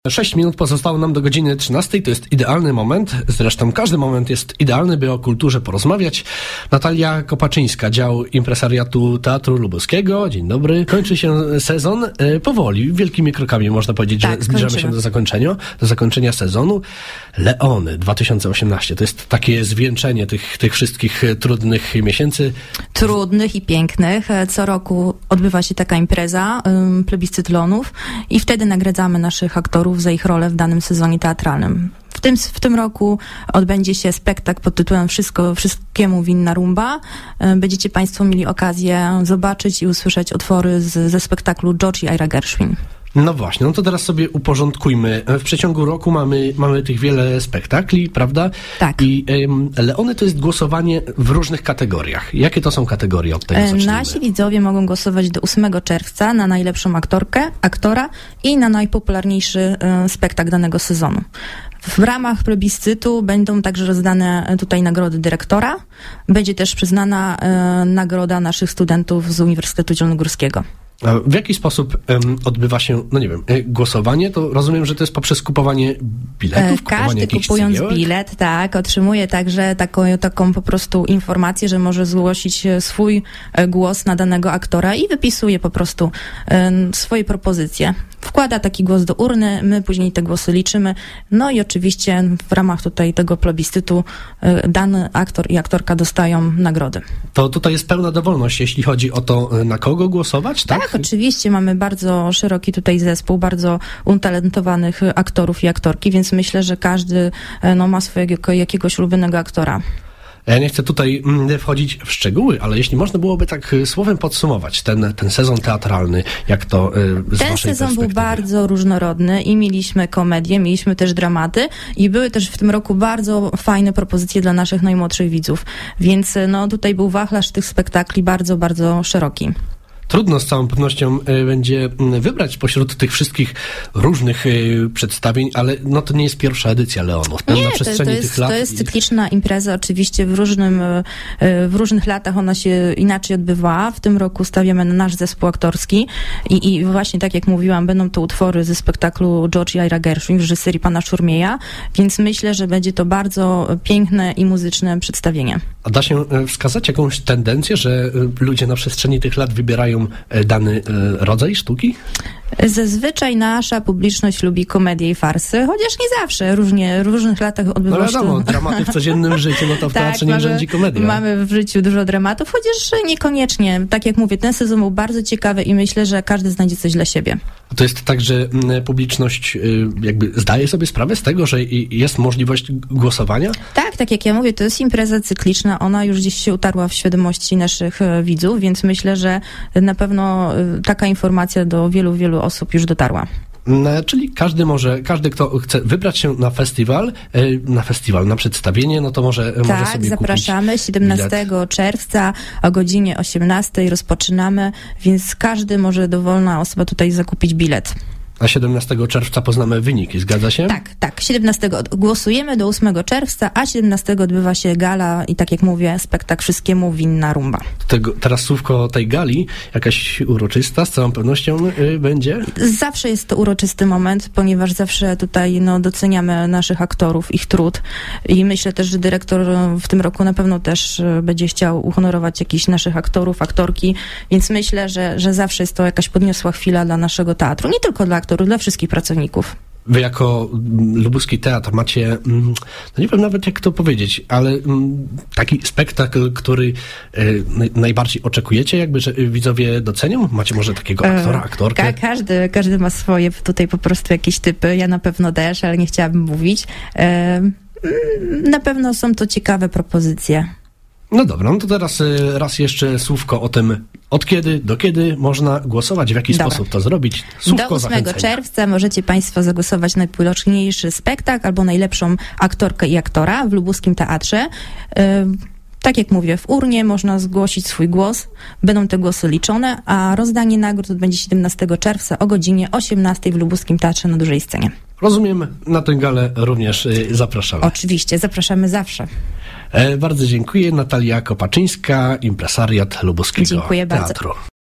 6 minut pozostało nam do godziny 13. To jest idealny moment. Zresztą każdy moment jest idealny, by o kulturze porozmawiać. Natalia Kopaczyńska, dział impresariatu Teatru Lubuskiego. Dzień dobry. Kończy się sezon powoli, wielkimi krokami można powiedzieć, tak, że zbliżamy się do zakończenia sezonu. Leony 2018 to jest takie zwieńczenie tych wszystkich trudnych miesięcy. Trudnych i pięknych. Co roku odbywa się taka impreza, plebiscyt Leonów, i wtedy nagradzamy naszych aktorów za ich rolę w danym sezonie teatralnym. W tym roku odbędzie się spektakl pod tytułem Wszystkiemu winna rumba. Będziecie Państwo mieli okazję zobaczyć i usłyszeć utwory ze spektaklu George i Ira Gershwin. No właśnie, no to teraz sobie uporządkujmy. W przeciągu roku mamy tych wiele spektakli, prawda? Tak. I Leony to jest głosowanie w różnych kategoriach. Jakie to są kategorie? Od tego zacznijmy. Nasi widzowie mogą głosować do 8 czerwca na najlepszą aktora i na najpopularniejszy spektakl danego sezonu. W ramach plebiscytu będą także rozdane tutaj nagrody dyrektora. Będzie też przyznana nagroda naszych studentów z Uniwersytetu Zielonogórskiego. A w jaki sposób odbywa się, głosowanie? To rozumiem, że to jest poprzez kupowanie biletów, Każdy kupując bilet, tak, otrzymuje także taką po prostu informację, że może zgłosić swój głos na danego aktora i wypisuje po prostu swoje propozycje. Wkłada taki głos do urny, my później te głosy liczymy, no i oczywiście w ramach tutaj tego plebiscytu dany aktor i aktorka dostają nagrody. To tutaj jest pełna dowolność, jeśli chodzi o to, na kogo głosować, tak? Tak, oczywiście mamy bardzo szeroki tutaj zespół, bardzo utalentowanych aktorów i aktorki, więc myślę, że każdy ma swojego jakiegoś ulubionego aktora. Ja nie chcę tutaj wchodzić w szczegóły, ale jeśli można byłoby tak słowem podsumować ten sezon teatralny, jak to z Ten waszej sezon był perspektywy? bardzo różnorodny i mieliśmy komedię, mieliśmy też dramaty i były też w tym roku bardzo fajne propozycje dla naszych najmłodszych widzów, więc tutaj był wachlarz tych spektakli bardzo, bardzo szeroki. Trudno z całą pewnością będzie wybrać pośród tych wszystkich różnych przedstawień, ale to nie jest pierwsza edycja Leonów. Nie, na przestrzeni tych lat... to jest cykliczna impreza, oczywiście w różnych latach ona się inaczej odbywała. W tym roku stawiamy na nasz zespół aktorski i właśnie tak jak mówiłam, będą to utwory ze spektaklu George i Ira Gershwin w reżyserii pana Szurmieja, więc myślę, że będzie to bardzo piękne i muzyczne przedstawienie. A da się wskazać jakąś tendencję, że ludzie na przestrzeni tych lat wybierają dany rodzaj sztuki? Zazwyczaj nasza publiczność lubi komedię i farsy, chociaż nie zawsze. W różnych latach odbywa się... No wiadomo, dramaty w codziennym życiu, to w teatrze nie rządzi komedia. Mamy w życiu dużo dramatów, chociaż niekoniecznie. Tak jak mówię, ten sezon był bardzo ciekawy i myślę, że każdy znajdzie coś dla siebie. To jest tak, że publiczność jakby zdaje sobie sprawę z tego, że jest możliwość głosowania? Tak jak ja mówię, to jest impreza cykliczna, ona już gdzieś się utarła w świadomości naszych widzów, więc myślę, że na pewno taka informacja do wielu osób już dotarła. Czyli każdy, kto chce wybrać się na przedstawienie, to może sobie zapraszamy. kupić 17 bilet. czerwca o godzinie 18 rozpoczynamy, więc każdy może, dowolna osoba tutaj zakupić bilet. A 17 czerwca poznamy wyniki, zgadza się? Tak. 17 głosujemy do 8 czerwca, a 17 odbywa się gala i tak jak mówię, spektakl Wszystkiemu winna rumba. Teraz słówko o tej gali, jakaś uroczysta, z całą pewnością będzie? Zawsze jest to uroczysty moment, ponieważ zawsze tutaj doceniamy naszych aktorów, ich trud i myślę też, że dyrektor w tym roku na pewno też będzie chciał uhonorować jakichś naszych aktorów, aktorki, więc myślę, że zawsze jest to jakaś podniosła chwila dla naszego teatru, nie tylko dla aktorów, dla wszystkich pracowników. Wy jako lubuski teatr macie, nie wiem nawet jak to powiedzieć, ale taki spektakl, który najbardziej oczekujecie, że widzowie docenią? Macie może takiego aktora, aktorkę? Każdy ma swoje tutaj po prostu jakieś typy. Ja na pewno też, ale nie chciałabym mówić. Na pewno są to ciekawe propozycje. No dobra, to teraz raz jeszcze słówko o tym, od kiedy do kiedy można głosować, w jaki sposób to zrobić. Słówko do 8 zachęcenia. czerwca możecie Państwo zagłosować na najpopularniejszy spektakl albo najlepszą aktorkę i aktora w lubuskim teatrze. Tak jak mówię, w urnie można zgłosić swój głos, będą te głosy liczone, a rozdanie nagród będzie 17 czerwca o godzinie 18 w Lubuskim Teatrze na Dużej Scenie. Rozumiem, na tę galę również zapraszamy. Oczywiście, zapraszamy zawsze. Bardzo dziękuję. Natalia Kopaczyńska, impresariat Lubuskiego Dziękuję Teatru. bardzo.